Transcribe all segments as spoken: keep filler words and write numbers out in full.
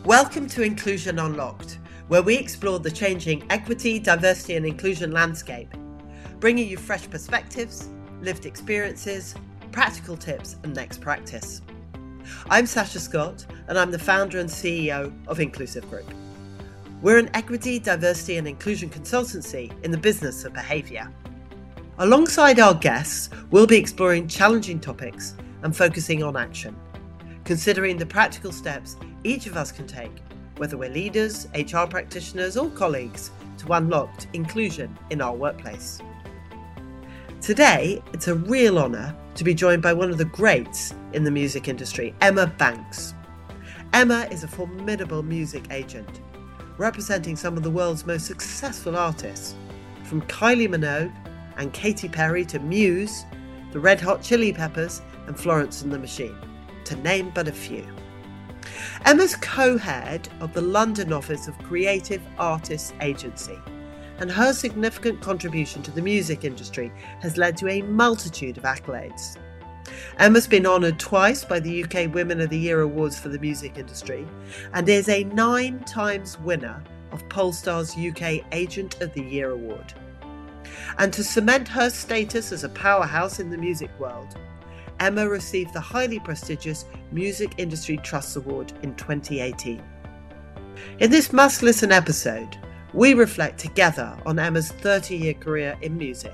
Welcome to Inclusion Unlocked, where we explore the changing equity, diversity and inclusion landscape, bringing you fresh perspectives, lived experiences, practical tips and next practice. I'm Sasha Scott and I'm the founder and C E O of Inclusive Group. We're an equity, diversity and inclusion consultancy in the business of behaviour. Alongside our guests, we'll be exploring challenging topics and focusing on action, considering the practical steps each of us can take, whether we're leaders, H R practitioners or colleagues, to unlock inclusion in our workplace. Today, it's a real honour to be joined by one of the greats in the music industry, Emma Banks. Emma is a formidable music agent, representing some of the world's most successful artists, from Kylie Minogue and Katy Perry to Muse, the Red Hot Chili Peppers and Florence and the Machine, to name but a few. Emma's co-head of the London office of Creative Artists Agency, and her significant contribution to the music industry has led to a multitude of accolades. Emma's been honoured twice by the U K Women of the Year Awards for the music industry and is a nine times winner of Polestar's U K Agent of the Year Award. And to cement her status as a powerhouse in the music world, Emma received the highly prestigious Music Industry Trust Award in twenty eighteen. In this must-listen episode, we reflect together on Emma's thirty-year career in music,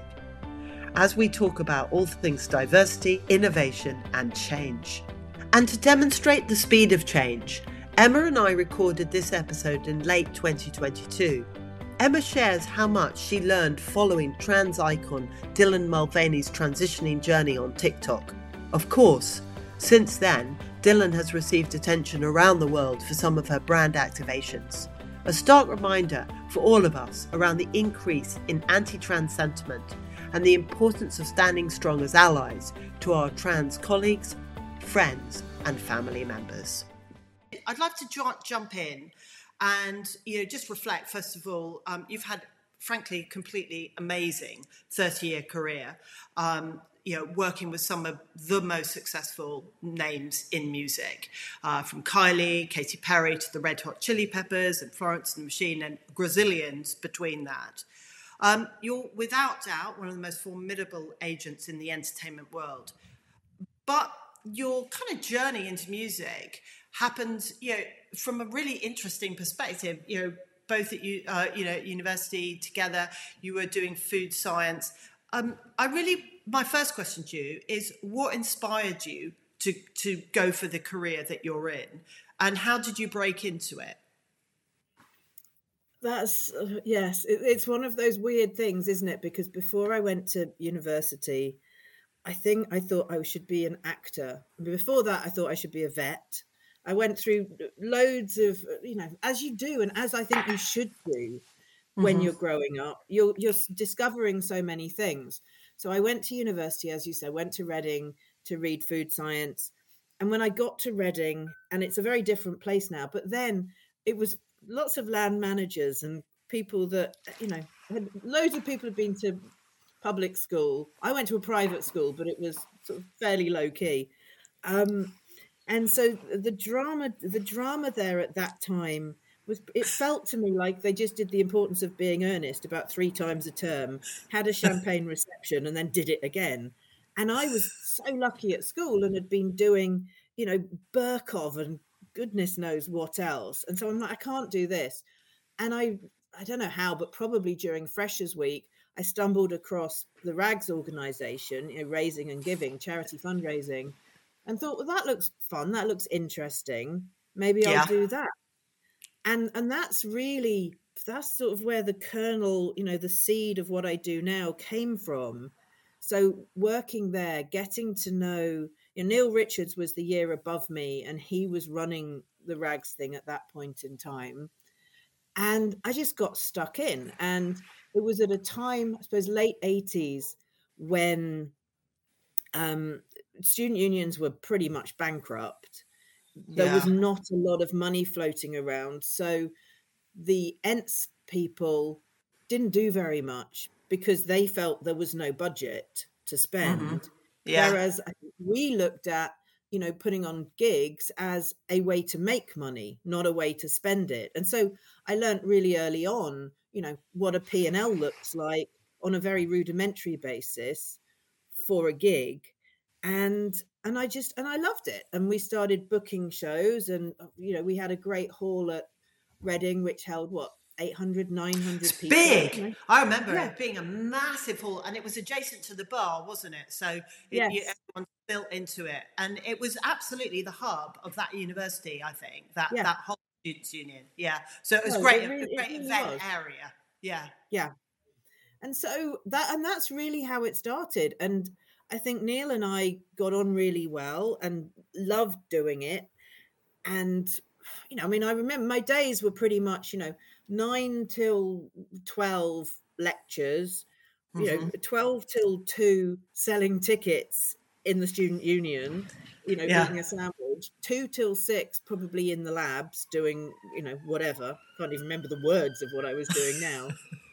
as we talk about all things diversity, innovation and change. And to demonstrate the speed of change, Emma and I recorded this episode in late twenty twenty-two. Emma shares how much she learned following trans icon Dylan Mulvaney's transitioning journey on TikTok. Of course, since then, Dylan has received attention around the world for some of her brand activations. A stark reminder for all of us around the increase in anti-trans sentiment and the importance of standing strong as allies to our trans colleagues, friends and family members. I'd love to ju- jump in and you know just reflect, first of all, um, you've had, frankly, completely amazing thirty-year career. Um, you know, working with some of the most successful names in music, uh, from Kylie, Katy Perry to the Red Hot Chili Peppers and Florence and the Machine and gazillions between that. Um, you're without doubt one of the most formidable agents in the entertainment world. But your kind of journey into music happened, you know, from a really interesting perspective. You know, both at you, uh, you know, university together, you were doing food science. Um, I really, my first question to you is, what inspired you to to go for the career that you're in, and how did you break into it? That's, uh, yes, it, it's one of those weird things, isn't it? Because before I went to university, I think I thought I should be an actor. Before that, I thought I should be a vet. I went through loads of, you know, as you do, and as I think you should do when mm-hmm. you're growing up, you're you're discovering so many things. So I went to university, as you said, went to Reading to read food science. And when I got to Reading, and it's a very different place now, but then it was lots of land managers and people that, you know, had, loads of people had been to public school. I went to a private school, but it was sort of fairly low key. Um, and so the drama, the drama there at that time was, it felt to me like they just did the importance of being earnest about three times a term, had a champagne reception and then did it again. And I was so lucky at school and had been doing, you know, Birkov and goodness knows what else. And so I'm like, I can't do this. And I, I don't know how, but probably during Freshers Week, I stumbled across the RAGS organization, you know, Raising and Giving, charity fundraising, and thought, well, that looks fun. That looks interesting. Maybe I'll yeah. do that. And and that's really, that's sort of where the kernel, you know, the seed of what I do now came from. So working there, getting to know, you know, Neil Richards was the year above me and he was running the RAGS thing at that point in time. And I just got stuck in. And it was at a time, I suppose, late eighties, when um, student unions were pretty much bankrupt. There yeah. was not a lot of money floating around. So the E N T S people didn't do very much because they felt there was no budget to spend. Mm-hmm. Yeah. Whereas we looked at you know, putting on gigs as a way to make money, not a way to spend it. And so I learned really early on, you know, what a P and L looks like on a very rudimentary basis for a gig. And and I just and I loved it. And we started booking shows, and you know, we had a great hall at Reading, which held what, eight hundred, nine hundred it's people. Big. You know? I remember Yeah. it being a massive hall, and it was adjacent to the bar, wasn't it? So it, Yes. you, everyone built into it, and it was absolutely the hub of that university. I think that Yeah. that whole students' union. Yeah. So it was No, great, it really- a great it really event was. area. Yeah. Yeah. And so that, and that's really how it started. And I think Neil and I got on really well and loved doing it. And, you know, I mean, I remember my days were pretty much, you know, nine till twelve lectures, you Mm-hmm. know, twelve till two selling tickets in the student union, you know, Yeah. being a sandwich, two till six probably in the labs doing, you know, whatever. Can't even remember the words of what I was doing now.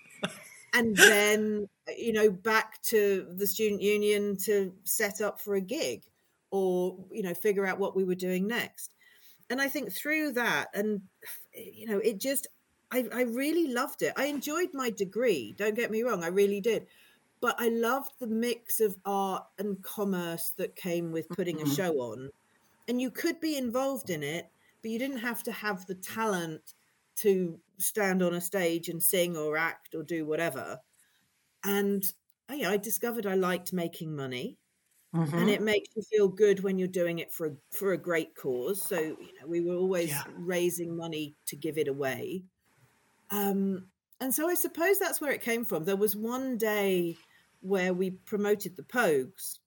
And then, you know, back to the student union to set up for a gig or, you know, figure out what we were doing next. And I think through that, and, you know, it just, I, I really loved it. I enjoyed my degree. Don't get me wrong. I really did. But I loved the mix of art and commerce that came with putting Mm-hmm. a show on. And you could be involved in it, but you didn't have to have the talent to stand on a stage and sing or act or do whatever. And you know, I discovered I liked making money. Mm-hmm. And it makes you feel good when you're doing it for a, for a great cause. So, you know, we were always Yeah. raising money to give it away. Um, and so I suppose that's where it came from. There was one day where we promoted the Pogues,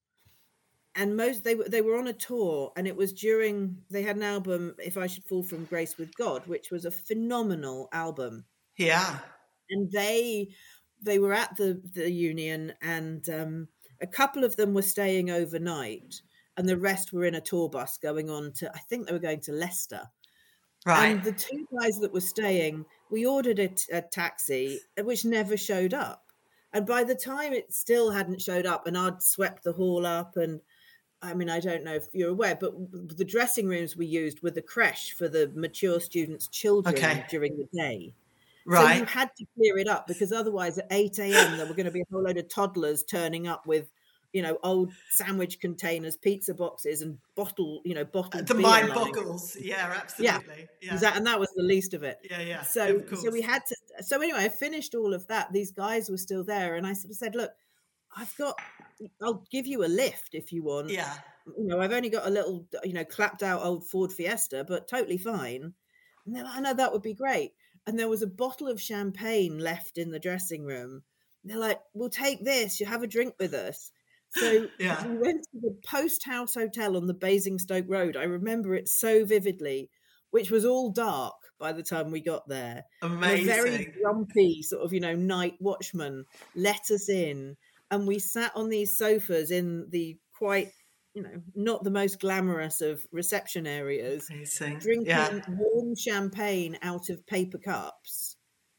and most they were they were on a tour, and it was during they had an album, If I Should Fall From Grace with God, which was a phenomenal album. Yeah. And they they were at the the union, and um, a couple of them were staying overnight, and the rest were in a tour bus going on to, I think they were going to Leicester. Right. And the two guys that were staying, we ordered a, t- a taxi, which never showed up. And by the time it still hadn't showed up, and I'd swept the hall up, and I mean, I don't know if you're aware, but the dressing rooms we used were the creche for the mature students' children Okay. during the day. Right. So you had to clear it up, because otherwise at eight a.m. there were going to be a whole load of toddlers turning up with, you know, old sandwich containers, pizza boxes, and bottle, you know, bottled The beer mind lying. boggles. Yeah, absolutely. Yeah. That, and that was the least of it. Yeah, yeah. So, of course. so we had to. So anyway, I finished all of that. These guys were still there, and I sort of said, "Look, I've got. I'll give you a lift if you want. Yeah. You know, I've only got a little, you know, clapped out old Ford Fiesta, but totally fine." And they're like, "I know, that would be great." And there was a bottle of champagne left in the dressing room. They're like, "We'll take this. You have a drink with us." So Yeah. we went to the Post House Hotel on the Basingstoke Road. I remember it so vividly, which was all dark by the time we got there. And a very Amazing. grumpy sort of, you know, night watchman let us in. And we sat on these sofas in the quite, you know, not the most glamorous of reception areas, Amazing. drinking Yeah. warm champagne out of paper cups.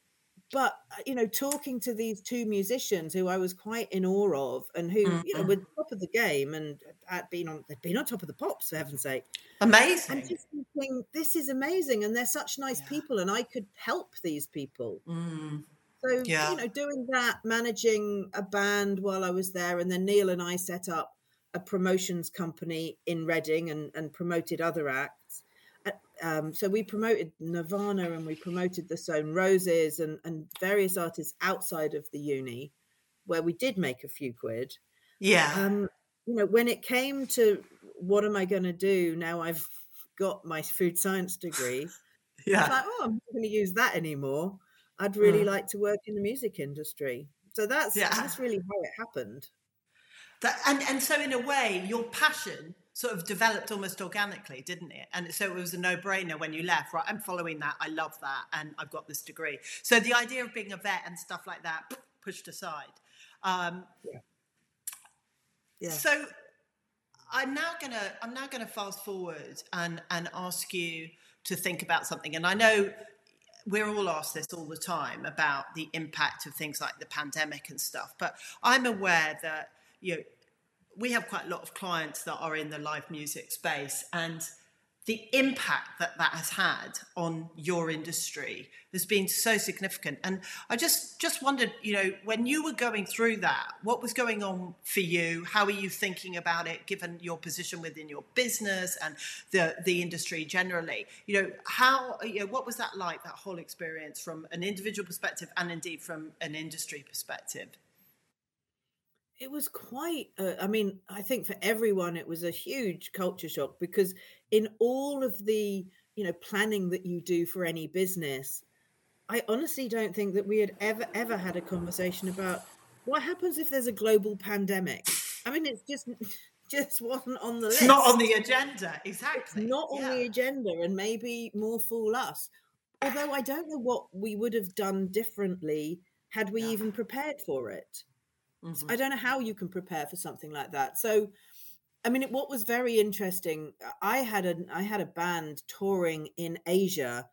But, you know, talking to these two musicians who I was quite in awe of, and who, you know, Mhm. were top of the game and had been on, they'd been on top of the pops, for heaven's sake. Amazing. And just thinking, this is amazing, and they're such nice Yeah. people, and I could help these people. Mm. So, Yeah. you know, doing that, managing a band while I was there, and then Neil and I set up a promotions company in Reading and, and promoted other acts. Uh, Um, so we promoted Nirvana, and we promoted the Stone Roses, and, and various artists outside of the uni, where we did make a few quid. Yeah. Um, you know, when it came to what am I going to do now I've got my food science degree, I yeah. was like, oh, I'm not going to use that anymore. I'd really Mm. like to work in the music industry. So that's Yeah. that's really how it happened. That, and, and so in a way, your passion sort of developed almost organically, didn't it? And so it was a no-brainer when you left, right? I'm following that. I love that. And I've got this degree. So the idea of being a vet and stuff like that, pushed aside. Um, Yeah. Yeah. So I'm now gonna I'm now gonna fast forward and and ask you to think about something. And I know we're all asked this all the time about the impact of things like the pandemic and stuff. But I'm aware that, you know, we have quite a lot of clients that are in the live music space, and the impact that that has had on your industry has been so significant. And I just just wondered, you know, when you were going through that, what was going on for you? How are you thinking about it, given your position within your business and the the industry generally? You know, how, you know, what was that like, that whole experience from an individual perspective and indeed from an industry perspective? It was quite, uh, I mean, I think for everyone, it was a huge culture shock, because in all of the, you know, planning that you do for any business, I honestly don't think that we had ever, ever had a conversation about what happens if there's a global pandemic. I mean, it's just, just wasn't on the It's list. not on the agenda, exactly. It's not on Yeah. the agenda, and maybe more fool us. Although I don't know what we would have done differently had we Yeah. even prepared for it. Mhm. I don't know how you can prepare for something like that. So, I mean, it, what was very interesting, I had a I had a band touring in Asia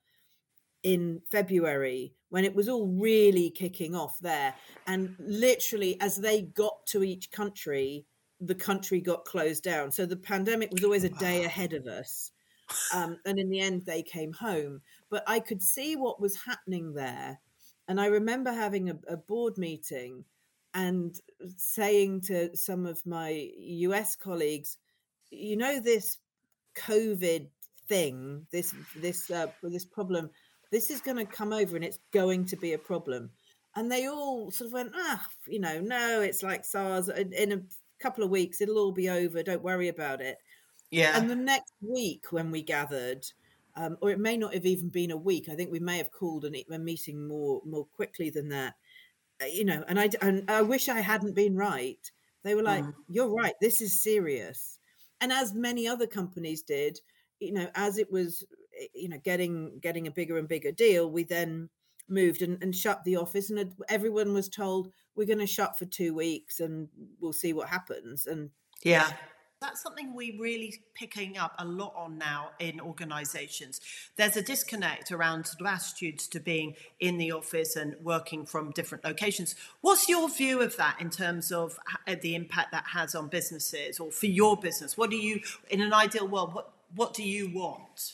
in February when it was all really kicking off there, and literally as they got to each country, the country got closed down. So the pandemic was always a day ahead of us, um, and in the end, they came home. But I could see what was happening there, and I remember having a, a board meeting and saying to some of my U S colleagues, you know, this COVID thing, this this uh, this problem, this is going to come over and it's going to be a problem. And they all sort of went, ah, you know, no, it's like SARS. In, in a couple of weeks, it'll all be over. Don't worry about it. Yeah. And the next week when we gathered, um, or it may not have even been a week, I think we may have called an, a meeting more more quickly than that. You know, and I, and I wish I hadn't been right. They were like, mm. You're right, this is serious. And as many other companies did, you know, as it was, you know, getting getting a bigger and bigger deal, we then moved and, and shut the office, and everyone was told, we're going to shut for two weeks and we'll see what happens. And yeah. That's something we're really picking up a lot on now in organisations. There's a disconnect around sort of attitudes to being in the office and working from different locations. What's your view of that in terms of the impact that has on businesses, or for your business? What do you, in an ideal world, what, what do you want?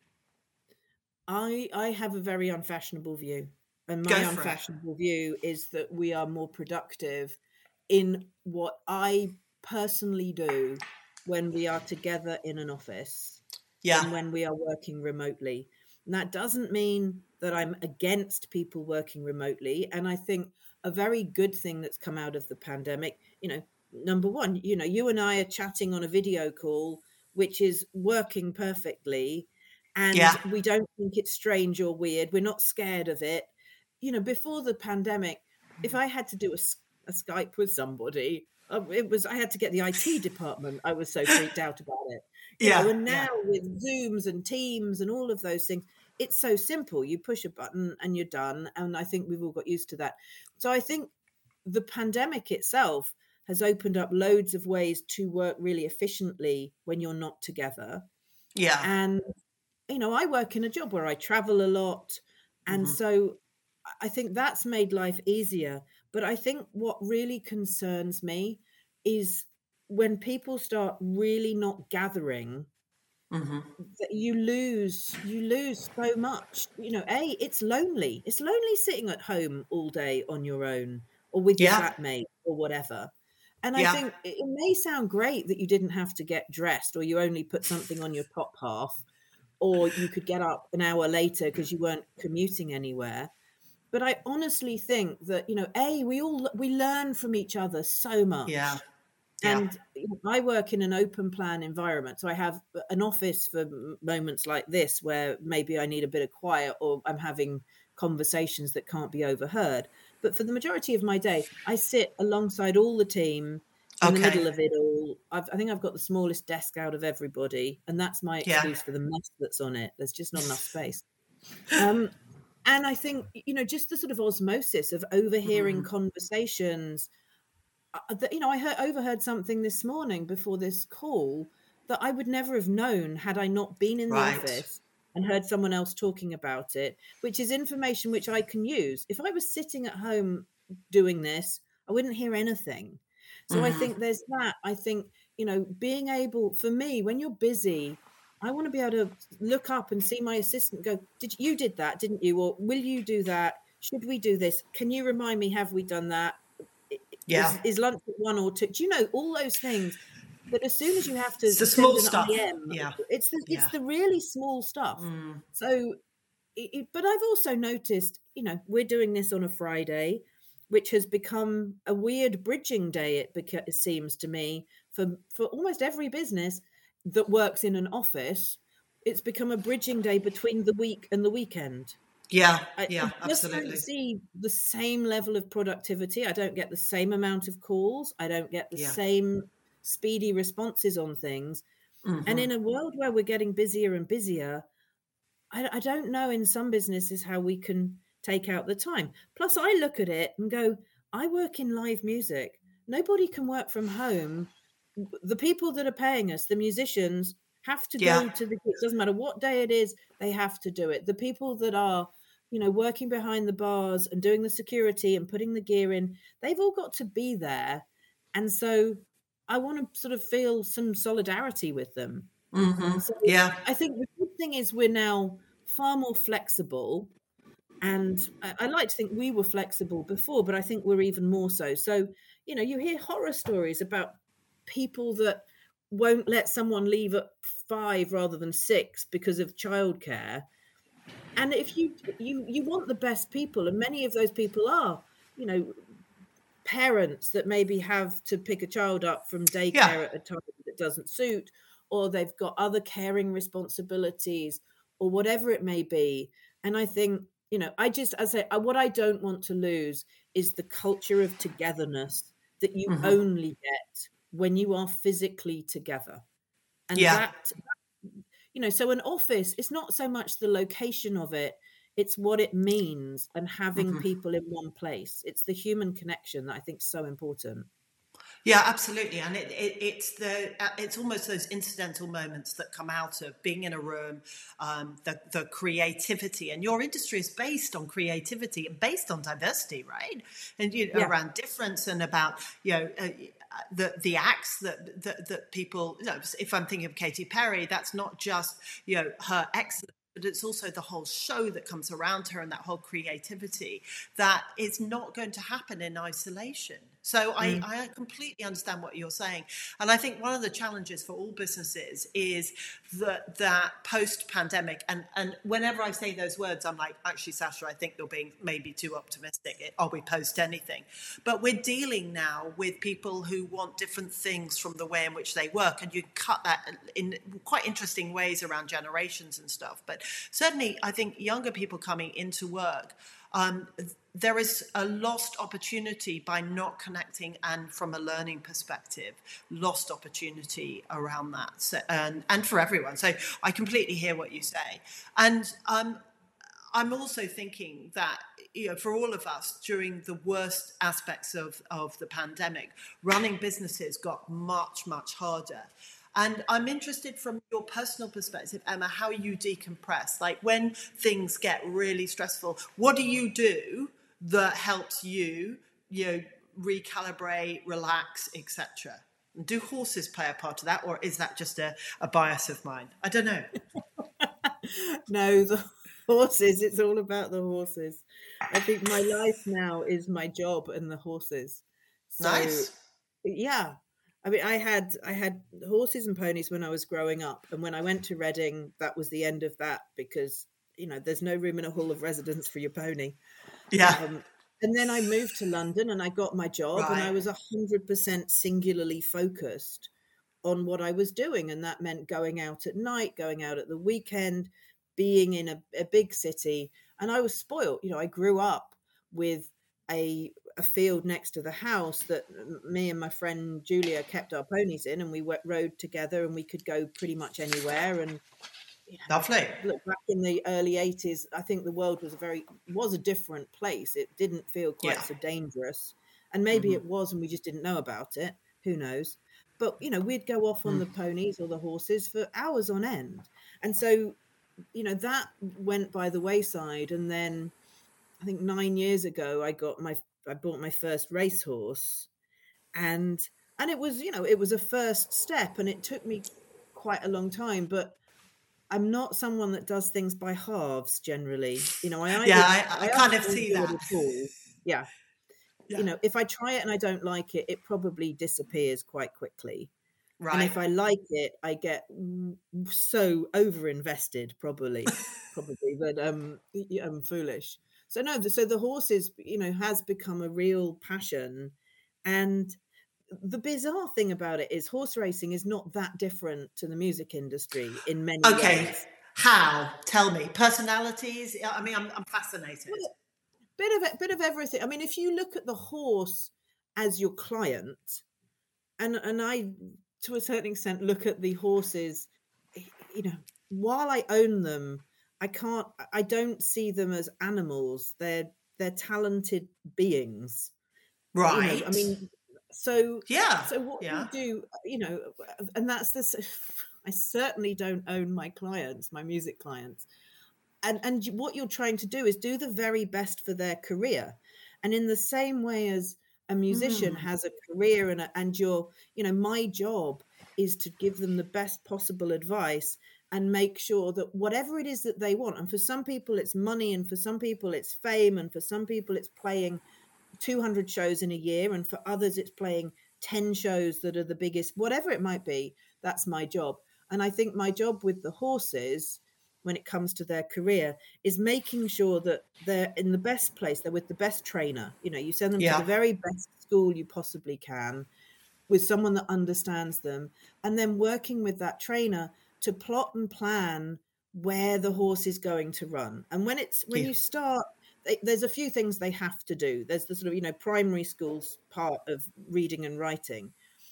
I I have a very unfashionable view. And my Go for unfashionable it. view is that we are more productive in what I personally do when we are together in an office, yeah, than when we are working remotely. And that doesn't mean that I'm against people working remotely. And I think a very good thing that's come out of the pandemic, you know, number one, you know, you and I are chatting on a video call, which is working perfectly. And yeah. we don't think it's strange or weird. We're not scared of it. You know, before the pandemic, if I had to do a, a Skype with somebody, it was, I had to get the I T department. I was so freaked out about it. You yeah. know, and now yeah. with Zooms and Teams and all of those things, it's so simple. You push a button and you're done. And I think we've all got used to that. So I think the pandemic itself has opened up loads of ways to work really efficiently when you're not together. Yeah. And, you know, I work in a job where I travel a lot. And mm-hmm. so I think that's made life easier. But I think what really concerns me is when people start really not gathering, mm-hmm. that you lose, you lose so much. You know, A, it's lonely. It's lonely sitting at home all day on your own or with yeah. your flatmate or whatever. And yeah. I think it may sound great that you didn't have to get dressed, or you only put something on your top half, or you could get up an hour later because you weren't commuting anywhere. But I honestly think that, you know, A, we all, we learn from each other so much. Yeah. Yeah. And you know, I work in an open plan environment. So I have an office for moments like this where maybe I need a bit of quiet, or I'm having conversations that can't be overheard. But for the majority of my day, I sit alongside all the team in okay. the middle of it all. I've, I think I've got the smallest desk out of everybody. And that's my excuse yeah. for the mess that's on it. There's just not enough space. Um, And I think, you know, just the sort of osmosis of overhearing mm. conversations uh, that, you know, I heard, overheard something this morning before this call that I would never have known had I not been in the right. office and heard someone else talking about it, which is information which I can use. If I was sitting at home doing this, I wouldn't hear anything. So I Mm-hmm. think there's that. I think, you know, being able, for me, when you're busy, I want to be able to look up and see my assistant go, did you, you did that, didn't you? Or will you do that? Should we do this? Can you remind me, have we done that? Yeah. Is, is lunch at one or two? Do you know all those things that as soon as you have to It's the send small an stuff. I M, Yeah. it's the, Yeah. it's the really small stuff. Mm. So, it, it, but I've also noticed, you know, we're doing this on a Friday, which has become a weird bridging day, it, beca- it seems to me, for, for almost every business that works in an office. It's become a bridging day between the week and the weekend. Yeah, I, yeah, I just absolutely. don't see the same level of productivity. I don't get the same amount of calls. I don't get the Yeah. same speedy responses on things. Mm-hmm. And in a world where we're getting busier and busier, I, I don't know in some businesses how we can take out the time. Plus, I look at it and go, I work in live music. Nobody can work from home. The people that are paying us, the musicians, have to Yeah. go to the gigs. Doesn't matter what day it is, they have to do it. The people that are, you know, working behind the bars and doing the security and putting the gear in, they've all got to be there. And so I want to sort of feel some solidarity with them. Mm-hmm. So Yeah. I think the good thing is we're now far more flexible. And I, I like to think we were flexible before, but I think we're even more so. So, you know, you hear horror stories about people that won't let someone leave at five rather than six because of childcare. And if you you you want the best people, and many of those people are, you know, parents that maybe have to pick a child up from daycare Yeah. at a time that doesn't suit, or they've got other caring responsibilities, or whatever it may be. And I think, you know, I just, as I say, what I don't want to lose is the culture of togetherness that you Mm-hmm. only get when you are physically together. And Yeah. that, you know, so an office, it's not so much the location of it, it's what it means and having Mm-hmm. people in one place. It's the human connection that I think is so important. Yeah, absolutely, and it, it, it's the uh, it's almost those incidental moments that come out of being in a room, um, the the creativity, and your industry is based on creativity and based on diversity, right? And you know, Yeah. around difference and about you know. Uh, the the acts that, that that people, you know, if I'm thinking of Katy Perry, that's not just you know her excellence, but it's also the whole show that comes around her and that whole creativity that is not going to happen in isolation. So I, Mm. I completely understand what you're saying. And I think one of the challenges for all businesses is that, that post-pandemic, and, and whenever I say those words, I'm like, actually, Sasha, I think you're being maybe too optimistic. Are we post anything? But we're dealing now with people who want different things from the way in which they work. And you cut that in quite interesting ways around generations and stuff. But certainly, I think younger people coming into work, um, there is a lost opportunity by not connecting, and from a learning perspective, lost opportunity around that, so, and, and for everyone. So I completely hear what you say. And um, I'm also thinking that, you know, for all of us during the worst aspects of, of the pandemic, running businesses got much, much harder. And I'm interested from your personal perspective, Emma, how you decompress. Like when things get really stressful, what do you do that helps you, you know, recalibrate, relax, et cetera? Do horses play a part of that, or is that just a, a bias of mine? I don't know. No, the horses, it's all about the horses. I think my life now is my job and the horses. So Nice. yeah. I mean, I had I had horses and ponies when I was growing up, and when I went to Reading, that was the end of that because, you know, there's no room in a hall of residence for your pony. Yeah. Um, and then I moved to London and I got my job, and I Right. was one hundred percent singularly focused on what I was doing. And that meant going out at night, going out at the weekend, being in a, a big city. And I was spoiled. You know, I grew up with a a field next to the house that me and my friend Julia kept our ponies in, and we went, rode together, and we could go pretty much anywhere. And you know, Lovely. look, back in the early eighties, I think the world was a very was a different place. It didn't feel quite Yeah. so dangerous, and maybe Mm-hmm. it was, and we just didn't know about it. Who knows? But you know, we'd go off on Mm. the ponies or the horses for hours on end, and so you know that went by the wayside. And then I think nine years ago, I got my I bought my first racehorse, and And it was, you know, it was a first step, and it took me quite a long time, but I'm not someone that does things by halves generally. You know, I Yeah, either, I, I I kind either of don't see do it that. at all. Yeah. Yeah. You know, if I try it and I don't like it, it probably disappears quite quickly. Right. And if I like it, I get so over invested, probably, probably that um, I'm foolish. So no, so the horses, you know, has become a real passion. And the bizarre thing about it is horse racing is not that different to the music industry in many Okay. ways. How? Tell me. Personalities? I mean, I'm, I'm fascinated. Well, bit of bit of everything. I mean, if you look at the horse as your client, and and I, to a certain extent, look at the horses, you know, while I own them, I can't, I don't see them as animals. They're they're talented beings. Right. You know, I mean, so yeah. So what yeah. you do, you know, and that's this. I certainly don't own my clients, my music clients. And, and what you're trying to do is do the very best for their career. And in the same way as a musician mm. has a career and, a, and you're, you know, my job is to give them the best possible advice and make sure that whatever it is that they want. And for some people it's money, and for some people it's fame, and for some people it's playing two hundred shows in a year, and for others it's playing ten shows that are the biggest, whatever it might be. That's my job. And I think my job with the horses, when it comes to their career, is making sure that they're in the best place. They're with the best trainer. You know, you send them yeah. to the very best school you possibly can, with someone that understands them, and then working with that trainer to plot and plan where the horse is going to run. And when it's when yeah. you start, they, there's a few things they have to do. There's the sort of, you know, primary school's part of reading and writing.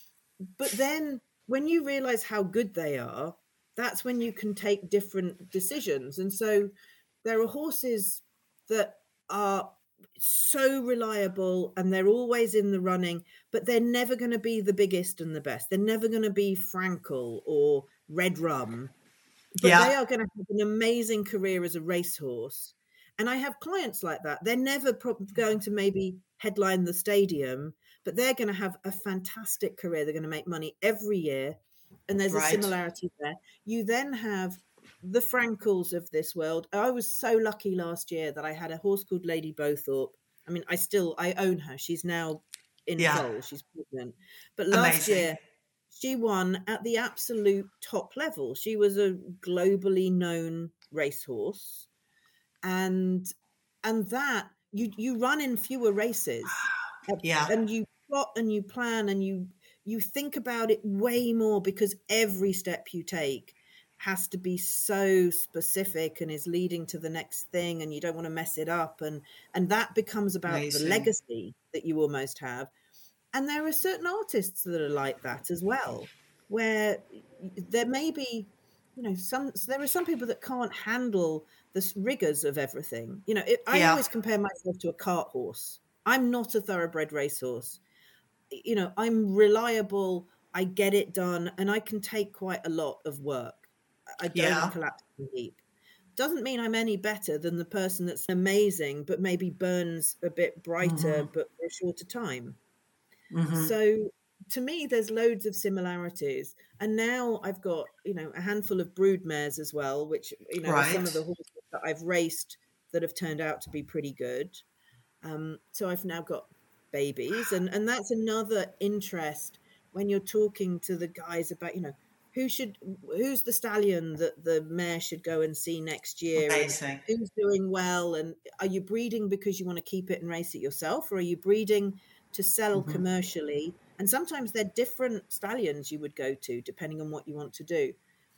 But then when you realize how good they are, that's when you can take different decisions. And so there are horses that are so reliable and they're always in the running, but they're never going to be the biggest and the best. They're never going to be Frankel or Red Rum, but yeah. they are going to have an amazing career as a racehorse. And I have clients like that. They're never pro- going to maybe headline the stadium, but they're going to have a fantastic career. They're going to make money every year. And there's right. a similarity there. You then have the Frankels of this world. I was so lucky last year that I had a horse called Lady Bowthorpe. I mean, I still, I own her. She's now in yeah. foal. She's pregnant. But last Amazing. year, she won at the absolute top level. She was a globally known racehorse. And, and that, you, you run in fewer races. Yeah. And you plot and you plan and you, you think about it way more, because every step you take has to be so specific and is leading to the next thing, and you don't want to mess it up. And, and that becomes about Amazing. the legacy that you almost have. And there are certain artists that are like that as well, where there may be, you know, some, so there are some people that can't handle the rigors of everything. You know, it, I yeah. always compare myself to a cart horse. I'm not a thoroughbred racehorse. You know, I'm reliable, I get it done, and I can take quite a lot of work. I don't yeah. collapse in a heap. Doesn't mean I'm any better than the person that's amazing, but maybe burns a bit brighter, mm-hmm. but for a shorter time. Mm-hmm. So to me, there's loads of similarities. And now I've got, you know, a handful of brood mares as well, which, you know, right. are some of the horses that I've raced that have turned out to be pretty good. Um, so I've now got babies, and and that's another interest when you're talking to the guys about, you know, who should who's the stallion that the mare should go and see next year, Amazing. and who's doing well, and are you breeding because you want to keep it and race it yourself, or are you breeding to sell mm-hmm. commercially? And sometimes they're different stallions you would go to depending on what you want to do.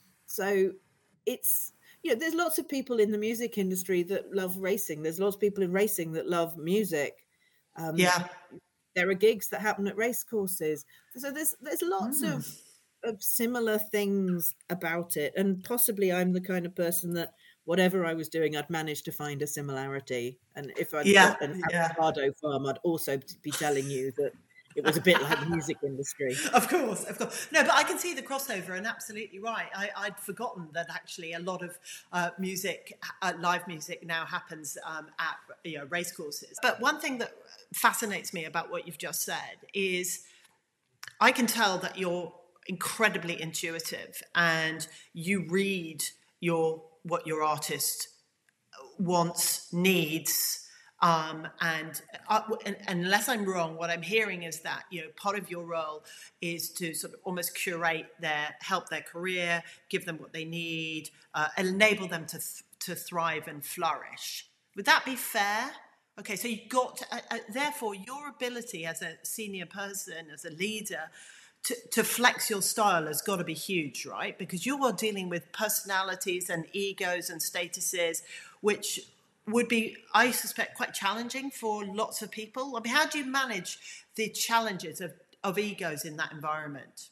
So it's, you know, there's lots of people in the music industry that love racing. There's lots of people in racing that love music. Um, yeah, there are gigs that happen at race courses. So there's there's lots mm. of of similar things about it. And possibly I'm the kind of person that whatever I was doing, I'd manage to find a similarity. And if I'd yeah, got an yeah. avocado farm, I'd also be telling you that it was a bit like the music industry. Of course, of course. No, but I can see the crossover, and absolutely right. I, I'd forgotten that actually a lot of uh, music, uh, live music now happens um, at you know, race courses. But one thing that fascinates me about what you've just said is I can tell that you're incredibly intuitive and you read your what your artist wants, needs, um, and, uh, and unless I'm wrong, what I'm hearing is that, you know, part of your role is to sort of almost curate their, help their career, give them what they need, uh, enable them to th- to thrive and flourish. Would that be fair? Okay, so you've got to, uh, uh, therefore your ability as a senior person, as a leader, to, to flex your style has got to be huge, right? Because you are dealing with personalities and egos and statuses, which would be, I suspect, quite challenging for lots of people. I mean, how do you manage the challenges of, of egos in that environment?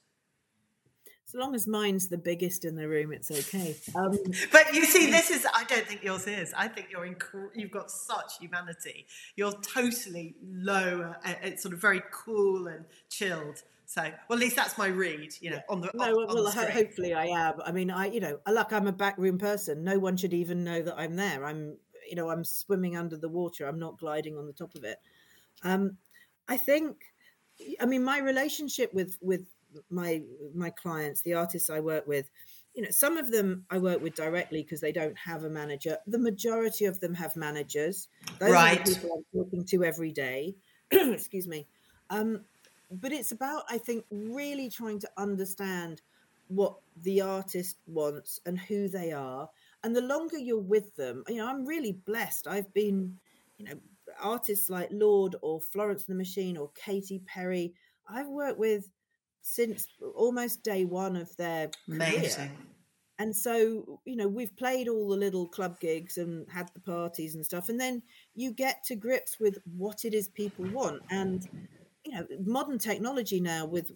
So long as mine's the biggest in the room, it's okay. Um, but you see, this is, I don't think yours is. I think you're inc- you've got such humanity. You're totally low, uh, it's sort of very cool and chilled. So, well, at least that's my read, you know, on the no. on, Well, on the ho- hopefully I am. I mean, I, you know, look, I'm a backroom person. No one should even know that I'm there. I'm, you know, I'm swimming under the water. I'm not gliding on the top of it. Um, I think, I mean, my relationship with with my my clients, the artists I work with, you know, some of them I work with directly because they don't have a manager. The majority of them have managers. Those right. are the people I'm talking to every day. Excuse me. Um, but it's about, I think, really trying to understand what the artist wants and who they are. And the longer you're with them, you know, I'm really blessed. I've been, you know, artists like Lorde or Florence and the Machine or Katy Perry, I've worked with since almost day one of their Amazing. career. And so, you know, we've played all the little club gigs and had the parties and stuff. And then you get to grips with what it is people want. And, you know, modern technology now with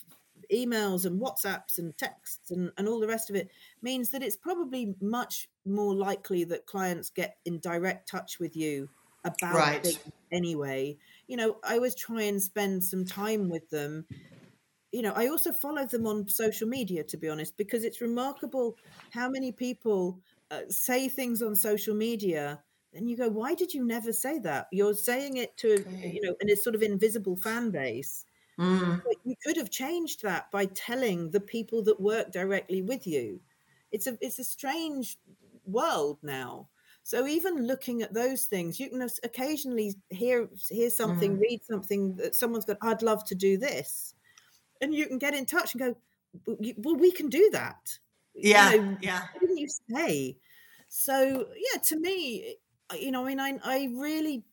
emails and WhatsApps and texts and, and all the rest of it means that it's probably much more likely that clients get in direct touch with you about right. things anyway. You know, I always try and spend some time with them. You know, I also follow them on social media, to be honest, because it's remarkable how many people uh, say things on social media and you go, why did you never say that? You're saying it to, okay. you know, and it's sort of invisible fan base. Mm. But you could have changed that by telling the people that work directly with you. It's a it's a strange world now. So even looking at those things, you can occasionally hear hear something, mm. read something that someone's got, I'd love to do this. And you can get in touch and go, well, we can do that. Yeah, you know, yeah. What didn't you say? So, yeah, to me, you know, I mean, I, I really,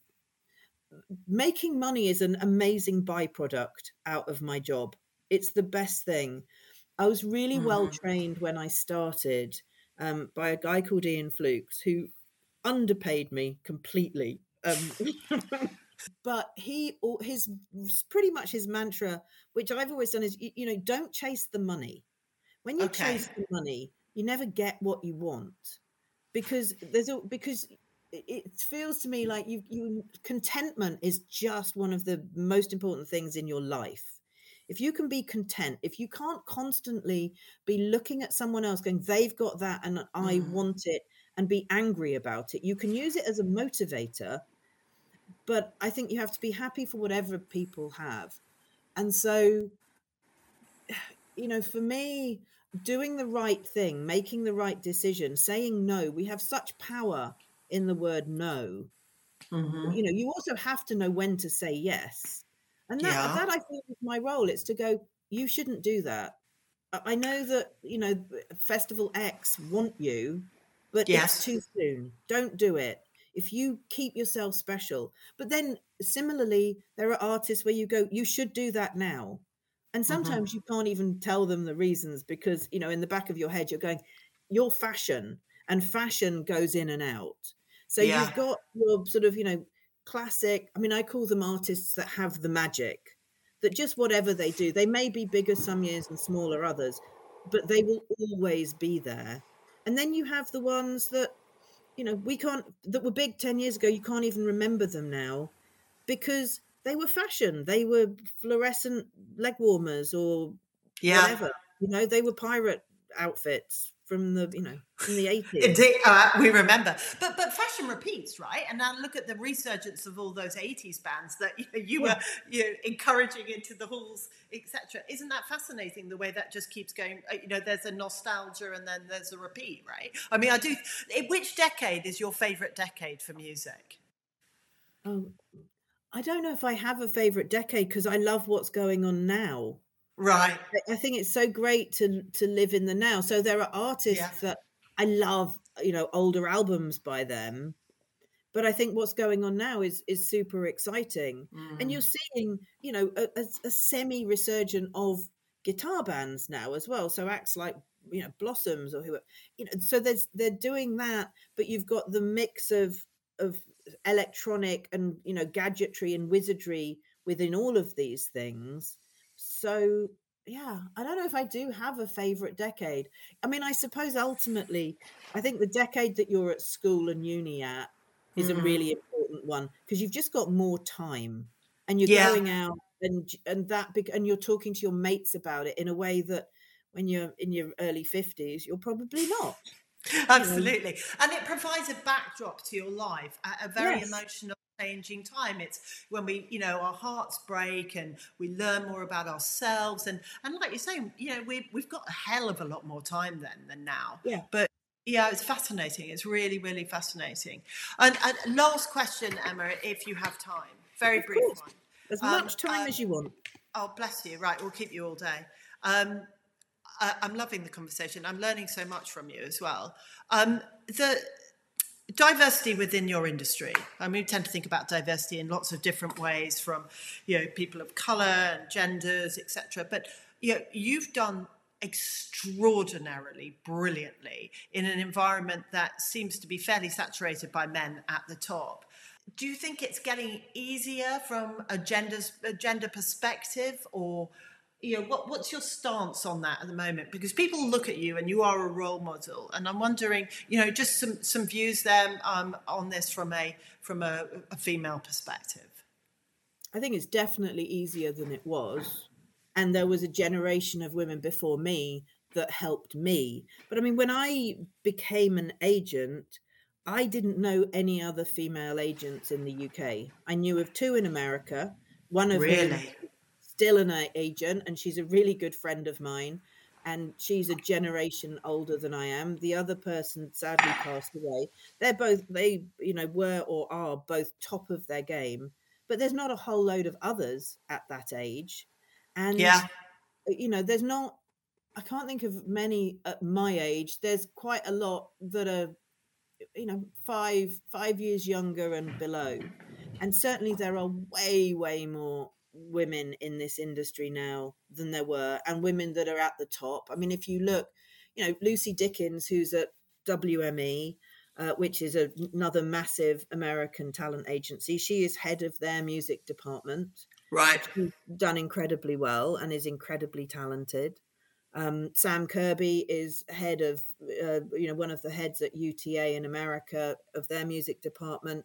making money is an amazing byproduct out of my job. It's the best thing. I was really mm-hmm. well trained when I started um, by a guy called Ian Flukes, who underpaid me completely. Um, but he, his pretty much his mantra, which I've always done, is, you, you know, don't chase the money. When you okay. chase the money, you never get what you want, because there's a, because it feels to me like you, you contentment is just one of the most important things in your life. If you can be content, if you can't constantly be looking at someone else going, they've got that and I mm. want it, and be angry about it, you can use it as a motivator. But I think you have to be happy for whatever people have. And so, you know, for me, doing the right thing, making the right decision, saying no, we have such power in the word no. Mm-hmm. You know, you also have to know when to say yes. And that, yeah. that I think is my role. It's to go, you shouldn't do that. I know that, you know, Festival X want you, but yes. it's too soon. Don't do it. If you keep yourself special. But then similarly, there are artists where you go, you should do that now. And sometimes mm-hmm. you can't even tell them the reasons because, you know, in the back of your head, you're going, you're fashion, and fashion goes in and out. So yeah. you've got your sort of, you know, classic, I mean, I call them artists that have the magic, that just whatever they do, they may be bigger some years and smaller others, but they will always be there. And then you have the ones that, you know, we can't, that were big ten years ago, you can't even remember them now because they were fashion. They were fluorescent leg warmers or yeah. whatever, you know, they were pirate outfits from the, you know, from the eighties. Indeed, uh, we remember. But but fashion repeats, right? And now look at the resurgence of all those eighties bands that you, know, you yeah. were you know, encouraging into the halls, et cetera. Isn't that fascinating, the way that just keeps going? You know, there's a nostalgia and then there's a repeat, right? I mean, I do... Which decade is your favourite decade for music? Um, I don't know if I have a favourite decade, because I love what's going on now. Right. I think it's so great to to live in the now. So there are artists yeah. that I love, you know, older albums by them. But I think what's going on now is is super exciting. Mm. And you're seeing, you know, a, a, a semi-resurgent of guitar bands now as well. So acts like, you know, Blossoms or whoever, you know, so there's they're doing that, but you've got the mix of of electronic and, you know, gadgetry and wizardry within all of these things. So, yeah, I don't know if I do have a favorite decade. I mean, I suppose ultimately, I think the decade that you're at school and uni at is mm-hmm. a really important one, because you've just got more time and you're yeah. going out and and that big, and you're talking to your mates about it in a way that when you're in your early fifties, you're probably not. Absolutely. You know? And it provides a backdrop to your life at a very yes. emotional, changing time. It's when we, you know, our hearts break and we learn more about ourselves. And, and like you're saying, you know, we've, we've got a hell of a lot more time then than now. Yeah. But yeah, it's fascinating. It's really, really fascinating. And, and last question, Emma, if you have time, very brief one. As much time um, as you want. Oh, bless you. Right. We'll keep you all day. Um, I, I'm loving the conversation. I'm learning so much from you as well. Um, the diversity within your industry. I mean, we tend to think about diversity in lots of different ways, from, you know, people of colour and genders, et cetera. But, you know, you've done extraordinarily brilliantly in an environment that seems to be fairly saturated by men at the top. Do you think it's getting easier from a gender, a gender perspective, or, you know, what, what's your stance on that at the moment? Because people look at you and you are a role model, and I'm wondering, you know, just some, some views there um, on this from a from a, a female perspective. I think it's definitely easier than it was, and there was a generation of women before me that helped me. But I mean, when I became an agent, I didn't know any other female agents in the U K. I knew of two in America. One of really? them still an agent, and she's a really good friend of mine, and she's a generation older than I am. The other person sadly passed away. They're both, they, you know, were or are both top of their game, but there's not a whole load of others at that age. And, yeah. you know, there's not, I can't think of many at my age. There's quite a lot that are, you know, five, five years younger and below. And certainly there are way, way more women in this industry now than there were, and women that are at the top. I mean, if you look, you know, Lucy Dickens, who's at W M E, uh, which is a, another massive American talent agency, she is head of their music department. Right. She's done incredibly well and is incredibly talented. Um, Sam Kirby is head of, uh, you know, one of the heads at U T A in America of their music department.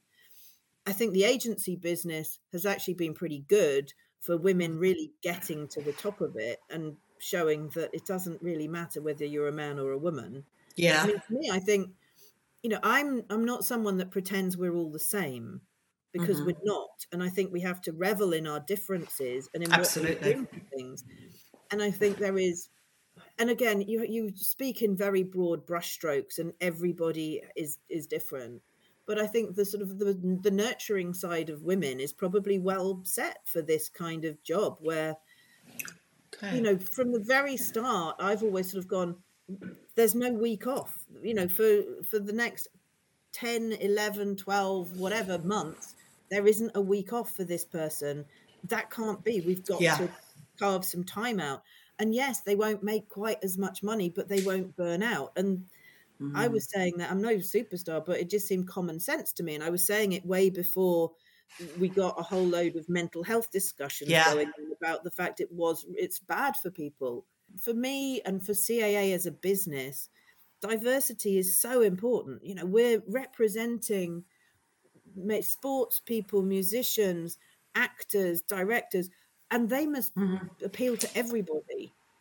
I think the agency business has actually been pretty good for women really getting to the top of it and showing that it doesn't really matter whether you're a man or a woman. Yeah. I mean, for me, I think, you know, I'm I'm not someone that pretends we're all the same, because mm-hmm. we're not. And I think we have to revel in our differences and in Absolutely. what we do for things. And I think there is, and again, you you speak in very broad brushstrokes, and everybody is is different. But I think the sort of the, the nurturing side of women is probably well set for this kind of job, where, okay. you know, from the very start, I've always sort of gone, there's no week off, you know, for, for the next ten, eleven, twelve, whatever months, there isn't a week off for this person. That can't be. We've got yeah. to carve some time out. And yes, they won't make quite as much money, but they won't burn out. And Mm-hmm. I was saying that I'm no superstar, but it just seemed common sense to me. And I was saying it way before we got a whole load of mental health discussions yeah. going on about the fact it was, it's bad for people. For me and for C A A as a business, diversity is so important. You know, we're representing sports people, musicians, actors, directors, and they must mm-hmm. appeal to everybody.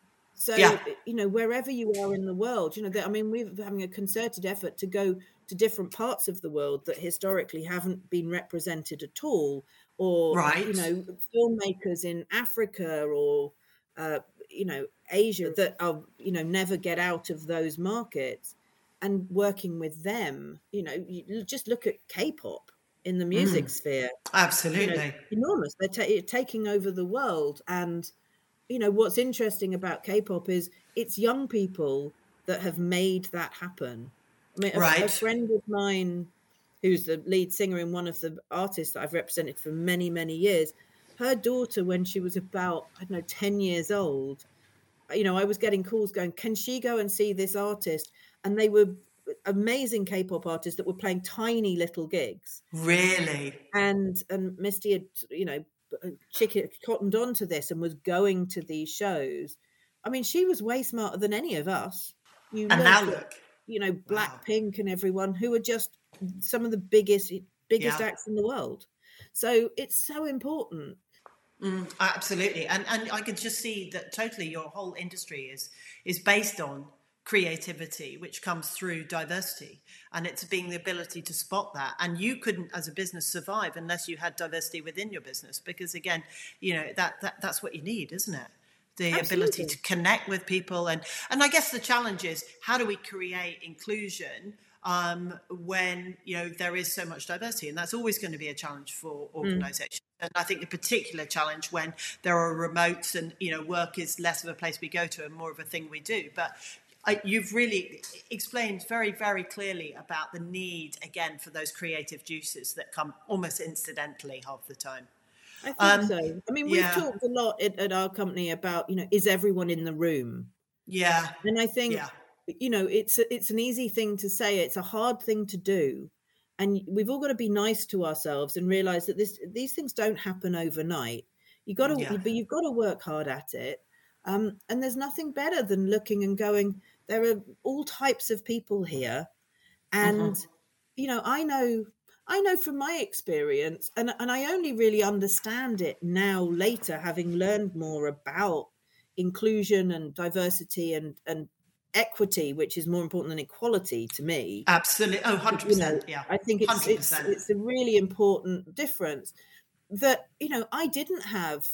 So, Yeah. you know, wherever you are in the world, you know, I mean, we're having a concerted effort to go to different parts of the world that historically haven't been represented at all, or, Right. you know, filmmakers in Africa or, uh, you know, Asia that are, you know, never get out of those markets, and working with them. You know, you just look at K-pop in the music mm. sphere. Absolutely. You know, enormous. They're ta- taking over the world. And, you know, what's interesting about K-pop is it's young people that have made that happen. I mean, a, right. a friend of mine who's the lead singer in one of the artists that I've represented for many, many years, her daughter, when she was about, I don't know, ten years old, you know, I was getting calls going, can she go and see this artist? And they were amazing K-pop artists that were playing tiny little gigs. Really? And and Misty had, you know, chicken cottoned on to this and was going to these shows. I mean, she was way smarter than any of us. You and look now at, look. you know, Blackpink wow. and everyone who are just some of the biggest biggest yeah. acts in the world. So it's so important. Mm, absolutely. And and I could just see that totally your whole industry is is based on creativity, which comes through diversity, and it's being the ability to spot that. And you couldn't as a business survive unless you had diversity within your business, because again, you know, that, that that's what you need, isn't it? The Absolutely. ability to connect with people. And and I guess the challenge is, how do we create inclusion um, when, you know, there is so much diversity? And that's always going to be a challenge for organizations. Mm. And I think the particular challenge when there are remotes and, you know, work is less of a place we go to and more of a thing we do. But I, you've really explained very, very clearly about the need, again, for those creative juices that come almost incidentally half the time. I think um, so. I mean, we've yeah. talked a lot at, at our company about, you know, is everyone in the room? Yeah. And I think, yeah. you know, it's a, it's an easy thing to say. It's a hard thing to do. And we've all got to be nice to ourselves and realize that this these things don't happen overnight. You got to, yeah. but you've got to work hard at it. Um, and there's nothing better than looking and going, there are all types of people here. And, mm-hmm. you know, I know, I know from my experience, and, and I only really understand it now later, having learned more about inclusion and diversity and, and equity, which is more important than equality to me. Absolutely. Oh, one hundred percent. You know, yeah. I think it's, it's, it's a really important difference that, you know, I didn't have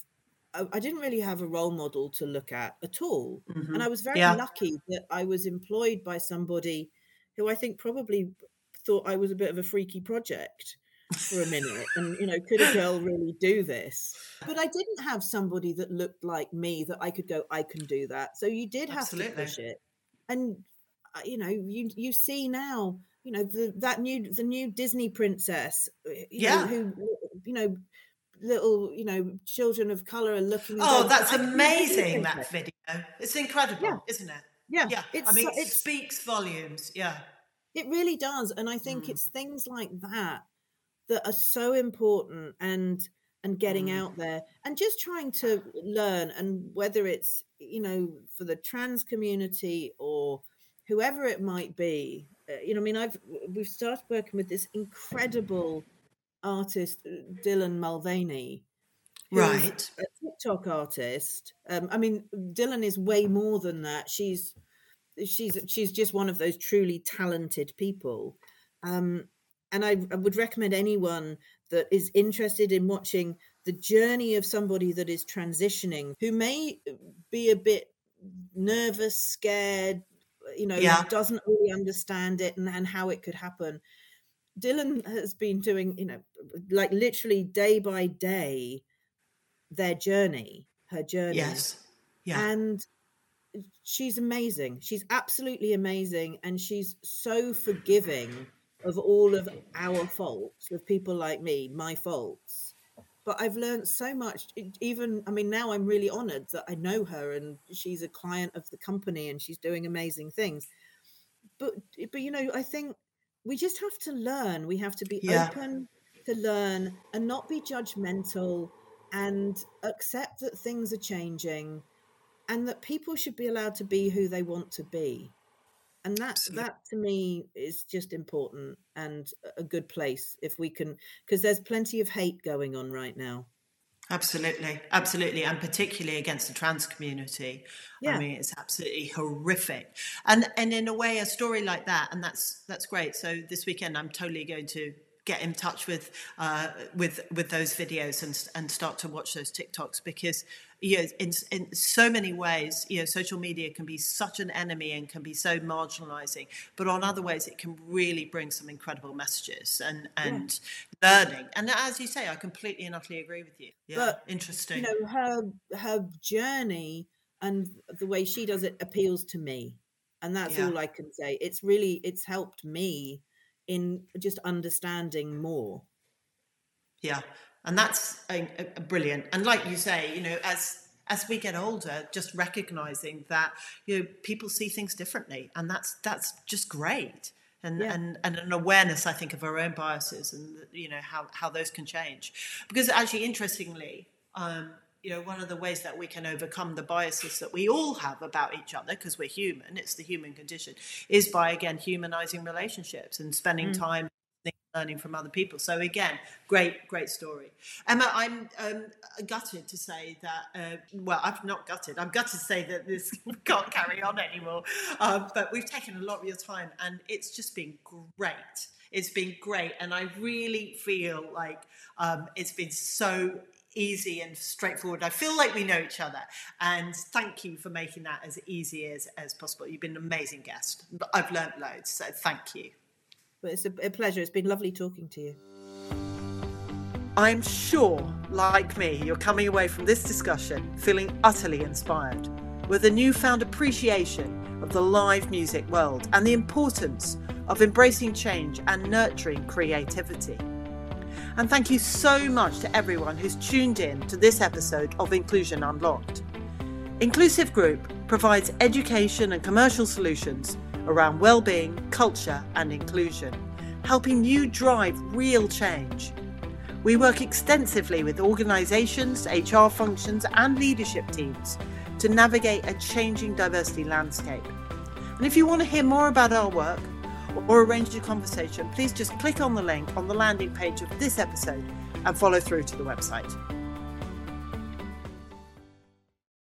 I didn't really have a role model to look at at all. Mm-hmm. And I was very yeah. lucky that I was employed by somebody who I think probably thought I was a bit of a freaky project for a minute. And, you know, could a girl really do this? But I didn't have somebody that looked like me that I could go, I can do that. So you did have Absolutely. to push it. And, you know, you you see now, you know, the, that new, the new Disney princess, you yeah. know, who, you know, little, you know, children of color are looking. And oh, going, that's amazing! That video, it's incredible, yeah. isn't it? Yeah, yeah. It's, I mean, it it's, speaks volumes. Yeah, it really does, and I think mm. it's things like that that are so important, and and getting mm. out there and just trying to learn. And whether it's, you know, for the trans community or whoever it might be, uh, you know, I mean, I've we've started working with this incredible artist Dylan Mulvaney, right? A TikTok artist. Um, I mean, Dylan is way more than that. She's she's she's just one of those truly talented people. Um, and I, I would recommend anyone that is interested in watching the journey of somebody that is transitioning, who may be a bit nervous, scared, you know, yeah. doesn't really understand it and, and how it could happen. Dylan has been doing, you know, like literally day by day, their journey, her journey. Yes. Yeah. And she's amazing. She's absolutely amazing. And she's so forgiving of all of our faults, of people like me, my faults. But I've learned so much. Even, I mean, now I'm really honored that I know her and she's a client of the company and she's doing amazing things. But, but you know, I think we just have to learn. We have to be yeah. open to learn and not be judgmental and accept that things are changing and that people should be allowed to be who they want to be. And that, Absolutely. that to me is just important and a good place if we can, because there's plenty of hate going on right now. Absolutely, absolutely, and particularly against the trans community. Yeah. I mean, it's absolutely horrific. And and in a way, a story like that, and that's that's great. So this weekend, I'm totally going to get in touch with uh, with with those videos and and start to watch those TikToks, because you know, in in so many ways, you know, social media can be such an enemy and can be so marginalizing, but on other ways it can really bring some incredible messages and and yeah. learning. And as you say, I completely and utterly agree with you. Yeah, but, interesting. You know, her her journey and the way she does it appeals to me, and that's yeah. all I can say. It's really it's helped me in just understanding more. Yeah. And that's a, a brilliant. And like you say, you know, as as we get older, just recognizing that, you know, people see things differently, and that's that's just great. And yeah. and and an awareness, I think, of our own biases, and you know how how those can change. Because actually, interestingly, um, you know, one of the ways that we can overcome the biases that we all have about each other, because we're human, it's the human condition, is by again humanizing relationships and spending mm. time learning from other people. So again, great, great story. Emma, I'm um, gutted to say that, uh, well, I'm not gutted. I'm gutted to say that this can't carry on anymore. Um, but we've taken a lot of your time, and it's just been great. It's been great. And I really feel like um, it's been so easy and straightforward. I feel like we know each other. And thank you for making that as easy as, as possible. You've been an amazing guest. I've learned loads, so thank you. But it's a, a pleasure. It's been lovely talking to you. I'm sure, like me, you're coming away from this discussion feeling utterly inspired, with a newfound appreciation of the live music world and the importance of embracing change and nurturing creativity. And thank you so much to everyone who's tuned in to this episode of Inclusion Unlocked. Inclusive Group provides education and commercial solutions around well-being, culture and inclusion, helping you drive real change. We work extensively with organisations, H R functions and leadership teams to navigate a changing diversity landscape. And if you want to hear more about our work or arrange a conversation, please just click on the link on the landing page of this episode and follow through to the website.